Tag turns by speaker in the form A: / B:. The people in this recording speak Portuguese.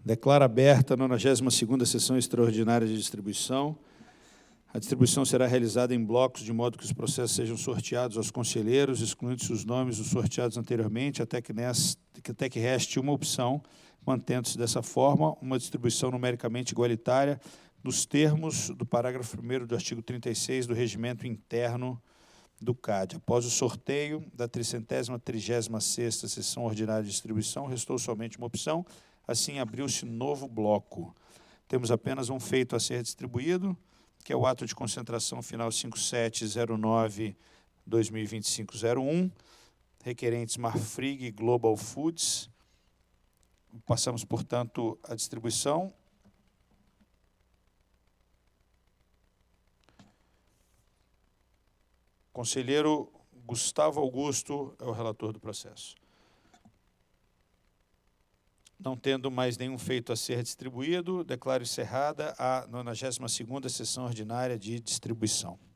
A: Declaro aberta a 92ª sessão extraordinária de distribuição. A distribuição será realizada em blocos, de modo que os processos sejam sorteados aos conselheiros, excluindo-se os nomes dos sorteados anteriormente, até que reste uma opção, mantendo-se dessa forma uma distribuição numericamente igualitária, nos termos do parágrafo 1º do artigo 36 do Regimento Interno do CAD. Após o sorteio da 336ª sessão ordinária de distribuição, restou somente uma opção, assim abriu-se novo bloco. Temos apenas um feito a ser distribuído, que é o ato de concentração final 5709-2025-01, requerentes Marfrig e Global Foods. Passamos, portanto, à distribuição. Conselheiro Gustavo Augusto é o relator do processo. Não tendo mais nenhum feito a ser distribuído, declaro encerrada a 92ª sessão ordinária de distribuição.